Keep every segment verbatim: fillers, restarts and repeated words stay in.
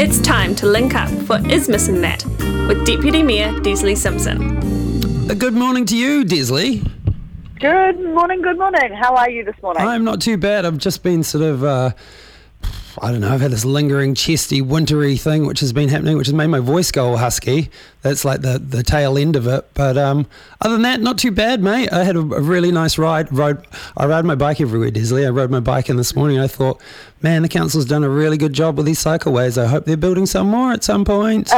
It's time to link up for Is Missing That with Deputy Mayor Desley Simpson. Uh, Good morning to you, Desley. Good morning, good morning. How are you this morning? I'm not too bad. I've just been sort of, uh, I don't know, I've had this lingering, chesty, wintry thing which has been happening, which has made my voice go all husky. That's like the, the tail end of it. But um, other than that, not too bad, mate. I had a, a really nice ride. Rode, I ride my bike everywhere, Desley. I rode my bike in this morning. I thought, man, the council's done a really good job with these cycleways. I hope they're building some more at some point.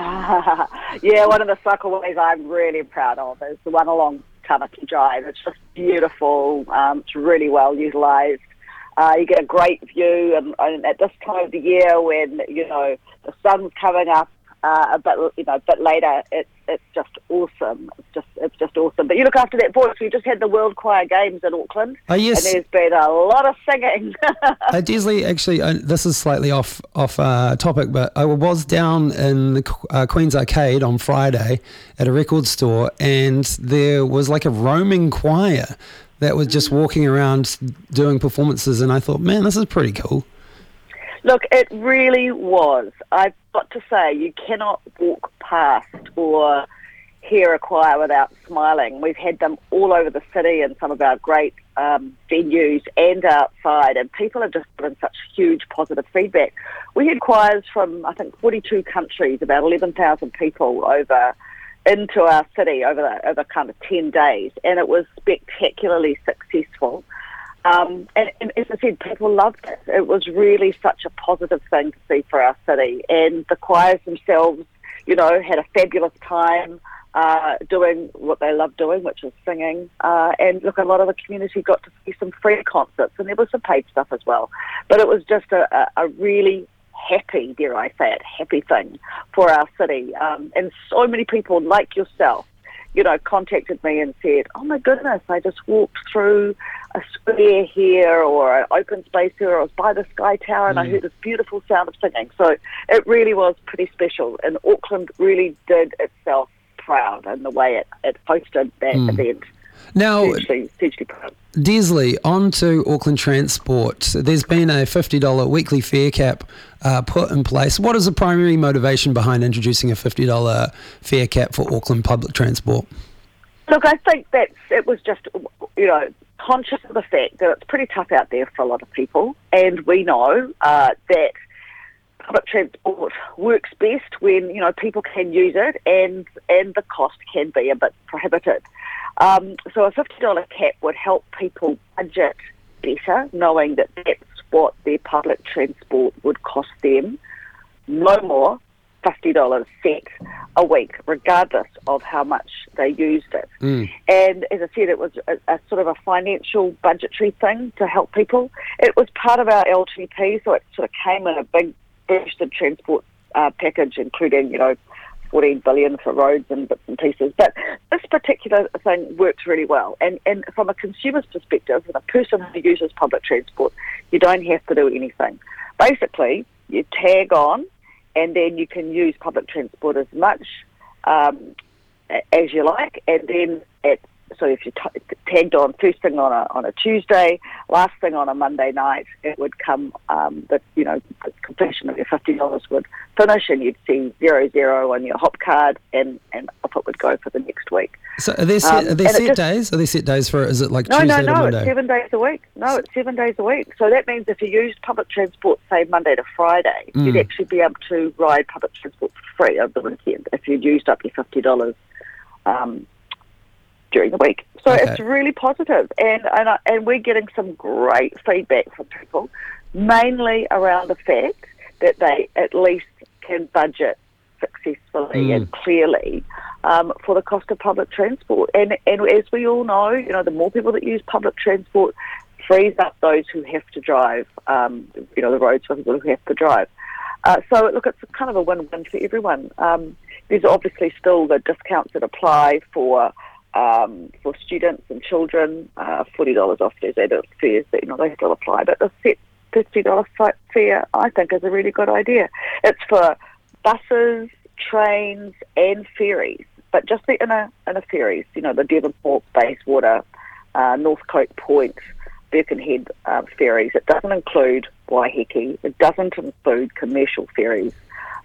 Uh, yeah, one of the cycleways I'm really proud of is the one along Tamaki Drive. It's just beautiful. Um, it's really well utilised. Uh, you get a great view, and, and at this time of the year, when you know the sun's coming up uh, a bit, you know, a bit later, it's it's just awesome. It's just it's just awesome. But you look after that voice. We just had the World Choir Games in Auckland, Oh, yes. and there's been a lot of singing. Uh, Desley, actually, uh, this is slightly off off uh, topic, but I was down in the uh, Queen's Arcade on Friday at a record store, and there was like a roaming choir that was just walking around doing performances, and I thought, man, this is pretty cool. Look, it really was. I've got to say, you cannot walk past or hear a choir without smiling. We've had them all over the city in some of our great um, venues and outside, and people have just given such huge positive feedback. We had choirs from, I think, forty-two countries, about eleven thousand people over into our city over the, over kind of ten days, and it was spectacularly successful. Um, and, and as I said, people loved it. It was really such a positive thing to see for our city, and the choirs themselves, you know, had a fabulous time uh, doing what they love doing, which is singing. Uh, and look, a lot of the community got to see some free concerts, and there was some paid stuff as well. But it was just a, a, a really happy, dare I say it, happy thing for our city. Um, and so many people like yourself, you know, contacted me and said, oh my goodness, I just walked through a square here or an open space here, or I was by the Sky Tower and mm. I heard this beautiful sound of singing. So it really was pretty special, and Auckland really did itself proud in the way it, it hosted that mm. event. Now, hugely, hugely proud. Desley, on to Auckland Transport. There's been a fifty dollars weekly fare cap uh, put in place. What is the primary motivation behind introducing a fifty dollars fare cap for Auckland public transport? Look, I think that it was just, you know, conscious of the fact that it's pretty tough out there for a lot of people, and we know uh, that public transport works best when, you know, people can use it and, and the cost can be a bit prohibitive. Um, so a fifty dollars cap would help people budget better, knowing that that's what their public transport would cost them. No more fifty dollars set a week, regardless of how much they used it. Mm. And as I said, it was a, a sort of a financial budgetary thing to help people. It was part of our L T P, so it sort of came in a big boosted transport uh, package, including, you know, fourteen billion dollars for roads and bits and pieces. But this particular thing worked really well. And, and from a consumer's perspective, with a person who uses public transport, you don't have to do anything. Basically, you tag on, and then you can use public transport as much um, as you like. And then, at, so if you t- tagged on first thing on a on a Tuesday, last thing on a Monday night, it would come, um, the, you know, the completion of your fifty dollars would finish, and you'd see zero zero on your hop card, and, and off it would go for the next week. So are there set, um, are there set just, days? Are there set days for it? Is it like no, Tuesday no, no, to Monday? it's seven days a week. No, it's seven days a week. So that means if you used public transport, say, Monday to Friday, mm. you'd actually be able to ride public transport for free over the weekend if you'd used up your fifty dollars um, during the week. So okay. It's really positive, and and, I, and we're getting some great feedback from people, mainly around the fact that they at least can budget successfully mm. and clearly um, for the cost of public transport. And and as we all know, you know, the more people that use public transport frees up those who have to drive, um, you know, the roads for people who have to drive. Uh, so, look, it's kind of a win-win for everyone. Um, there's obviously still the discounts that apply for um, for students and children, uh, forty dollars off their adult fares, that, you know, they still apply. But the set fifty dollars fare, I think, is a really good idea. It's for buses, trains and ferries, but just the inner, inner ferries, you know, the Devonport, Bayswater, uh, Northcote Point, Birkenhead uh, ferries. It doesn't include Waiheke. It doesn't include commercial ferries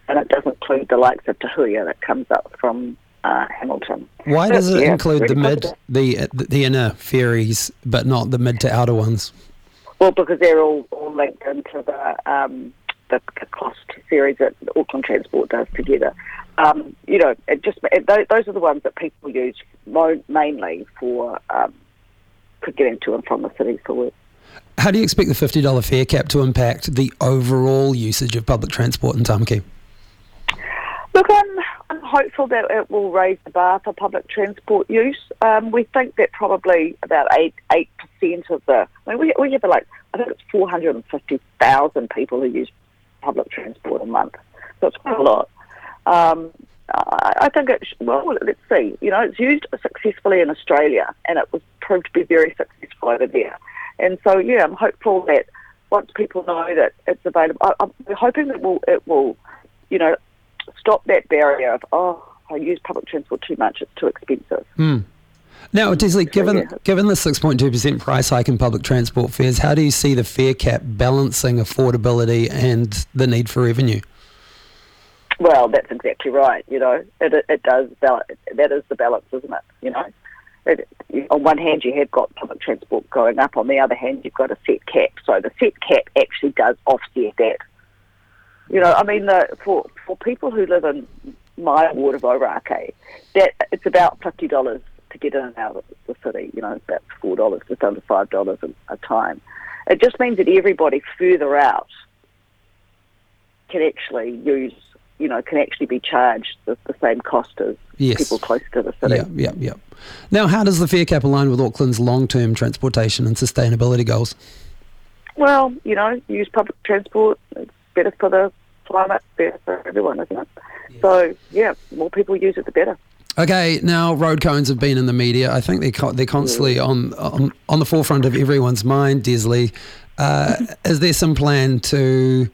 and it does include the likes of Tahuya that comes up from uh, Hamilton. Why But, does it yeah, include really the mid, positive. the the inner ferries, but not the mid to outer ones? Well, because they're all, all linked into the um, the cost series that Auckland Transport does together. Um, you know, it just it, those are the ones that people use mo- mainly for um, for getting to and from the city for work. How do you expect the fifty dollars fare cap to impact the overall usage of public transport in Tamaki? Look, I'm, I'm hopeful that it will raise the bar for public transport use. Um, we think that probably about eight eight percent of the. I mean, we we have like I think it's four hundred and fifty thousand people who use public transport a month, so it's quite a lot. Um, I, I think it. Should, well, let's see. You know, it's used successfully in Australia, and it was proved to be very successful over there. And so, yeah, I'm hopeful that once people know that it's available, I, I'm hoping that will it will, you know, stop that barrier of, oh, I use public transport too much, it's too expensive. Mm. Now, Desley, given, yeah. given the six point two percent price hike in public transport fares, how do you see the fare cap balancing affordability and the need for revenue? Well, that's exactly right, you know. It, it does, balance, that is the balance, isn't it, you know. It, on one hand, you have got public transport going up. On the other hand, you've got a set cap. So the set cap actually does offset that. You know, I mean, the, for for people who live in my ward of Ōrākei, that it's about fifty dollars to get in and out of the city. You know, it's about four dollars, just under five dollars a time. It just means that everybody further out can actually use, you know, can actually be charged the, the same cost as yes. people close to the city. Yeah, yeah, yeah. Now, how does the fare cap align with Auckland's long-term transportation and sustainability goals? Well, you know, use public transport. It's better for the climate, better for everyone, isn't it? Yeah. So, yeah, more people use it, the better. Okay, now road cones have been in the media. I think they're co- they're constantly on, on on the forefront of everyone's mind. Desley, uh, is there some plan to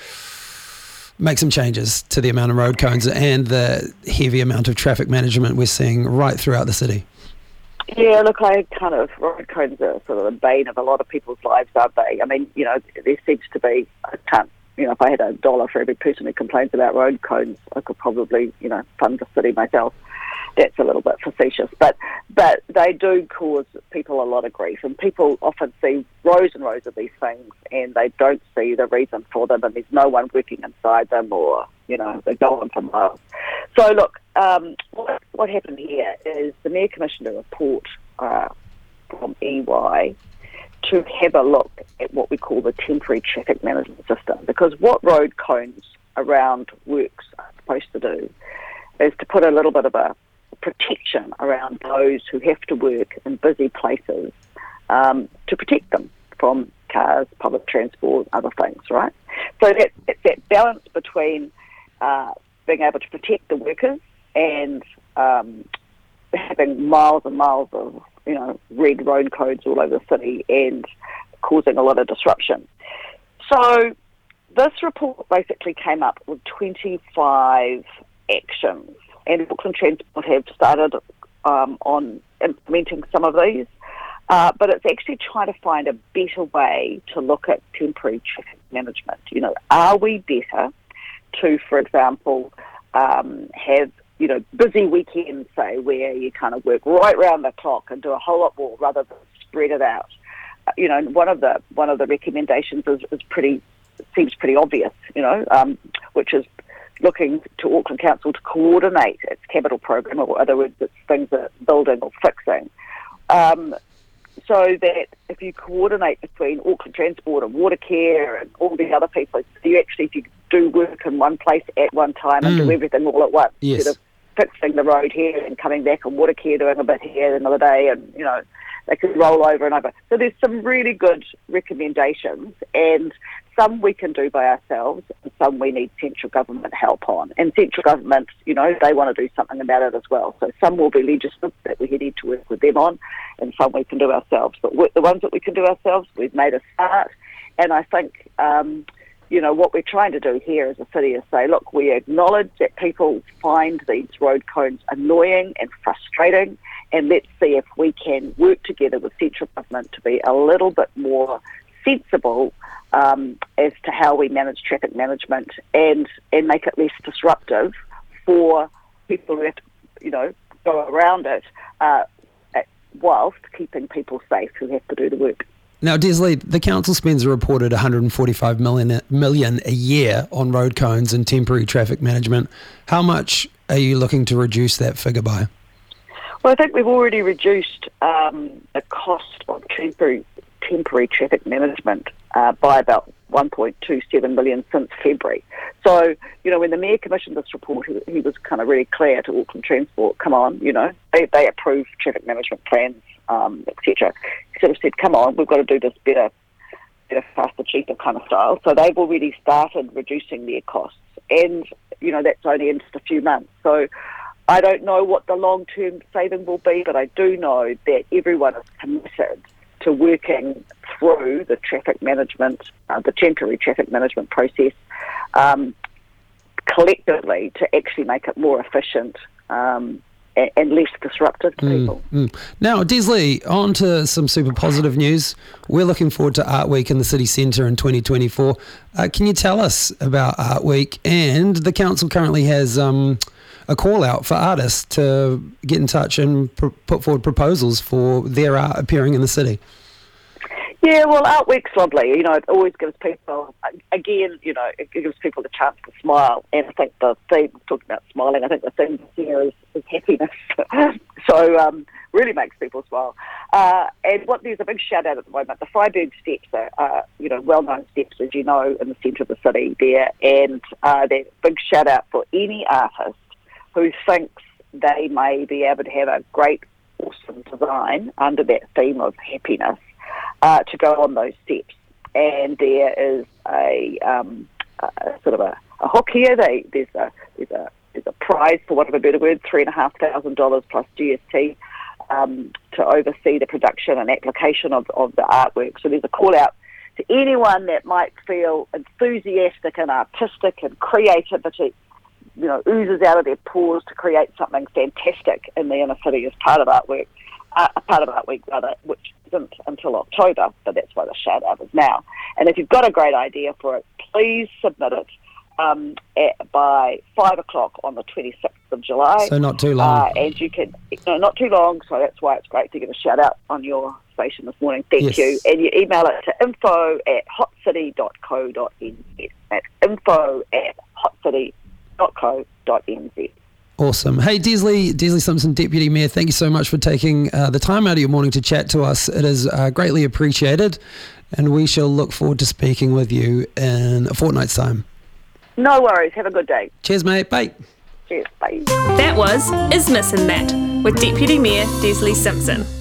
make some changes to the amount of road cones and the heavy amount of traffic management we're seeing right throughout the city? Yeah, look, I kind of, road cones are sort of the bane of a lot of people's lives, aren't they? I mean, you know, there seems to be, I can't, you know, if I had a dollar for every person who complains about road cones, I could probably, you know, fund the city myself. That's a little bit facetious, but but they do cause people a lot of grief, and people often see rows and rows of these things, and they don't see the reason for them, and there's no one working inside them, or you know they go on for miles. So look, um, what what happened here is the Mayor commissioned a report uh, from E Y to have a look at what we call the temporary traffic management system, because what road cones around works are supposed to do is to put a little bit of a protection around those who have to work in busy places, um, to protect them from cars, public transport, other things, right? So that, it's that balance between uh, being able to protect the workers and um, having miles and miles of, you know, red road codes all over the city and causing a lot of disruption. So this report basically came up with twenty-five actions, and Auckland Transport have started um, on implementing some of these, uh, but it's actually trying to find a better way to look at temporary traffic management. You know, are we better to, for example, um, have, you know, busy weekends, say, where you kind of work right round the clock and do a whole lot more rather than spread it out? Uh, you know, one of the one of the recommendations is, is pretty seems pretty obvious, you know, um, which is looking to Auckland Council to coordinate its capital program, or in other words, it's things that it's building or fixing, um, so that if you coordinate between Auckland Transport and Watercare and all the other people, you actually, if you do work in one place at one time and mm. do everything all at once, yes. instead of fixing the road here and coming back on Watercare doing a bit here another day, and, you know, they could roll over and over. So there's some really good recommendations, and some we can do by ourselves, and some we need central government help on. And central government, you know, they want to do something about it as well. So some will be legislative that we need to work with them on, and some we can do ourselves. But the ones that we can do ourselves, we've made a start. And I think, um, you know, what we're trying to do here as a city is say, look, we acknowledge that people find these road cones annoying and frustrating, and let's see if we can work together with central government to be a little bit more sensible um, as to how we manage traffic management and, and make it less disruptive for people who have to, you know, go around it, uh, whilst keeping people safe who have to do the work. Now, Desley, the council spends a reported one hundred forty-five million, million a year on road cones and temporary traffic management. How much are you looking to reduce that figure by? Well, I think we've already reduced um, the cost of temporary, temporary traffic management uh, by about one point two seven million since February. So, you know, when the Mayor commissioned this report, he, he was kind of really clear to Auckland Transport, come on, you know, they, they approve traffic management plans, um, et cetera. He sort of said, come on, we've got to do this better, better, faster, cheaper kind of style. So they've already started reducing their costs. And, you know, that's only in just a few months. So I don't know what the long-term saving will be, but I do know that everyone is committed to working through the traffic management, uh, the temporary traffic management process um, collectively to actually make it more efficient um, and, and less disruptive to mm, people. Mm. Now, Desley, on to some super positive news. We're looking forward to Art Week in the city centre in twenty twenty-four. Uh, can you tell us about Art Week? And the council currently has um, a call out for artists to get in touch and pr- put forward proposals for their art appearing in the city. Yeah, well, Art Week's lovely. You know, it always gives people, again, you know, it gives people the chance to smile. And I think the theme, talking about smiling, I think the theme this year is, is happiness. so um, really makes people smile. Uh, and what there's a big shout out at the moment. The Freiburg Steps are, uh, you know, well-known steps, as you know, in the centre of the city there. And uh, there's a big shout out for any artist who thinks they may be able to have a great, awesome design under that theme of happiness. Uh, to go on those steps, and there is a, um, a sort of a, a hook here. They, there's a there's a there's a prize, for want of a better word, three and a half thousand dollars plus G S T um, to oversee the production and application of, of the artwork. So there's a call out to anyone that might feel enthusiastic and artistic and creativity, you know, oozes out of their pores to create something fantastic in the inner city as part of artwork. Uh, a part of Art Week, rather, which isn't until October, but that's why the shout-out is now. And if you've got a great idea for it, please submit it um, at, by five o'clock on the twenty-sixth of July. So not too long. Uh, and you can, no, not too long, so that's why it's great to get a shout-out on your station this morning. Thank yes. you. And you email it to info at hotcity dot co dot n z. That's info at hotcity dot co dot n z. Awesome. Hey, Desley, Desley Simpson, Deputy Mayor, thank you so much for taking uh, the time out of your morning to chat to us. It is uh, greatly appreciated, and we shall look forward to speaking with you in a fortnight's time. No worries. Have a good day. Cheers, mate. Bye. Cheers. Bye. That was Ismas and That with Deputy Mayor Desley Simpson.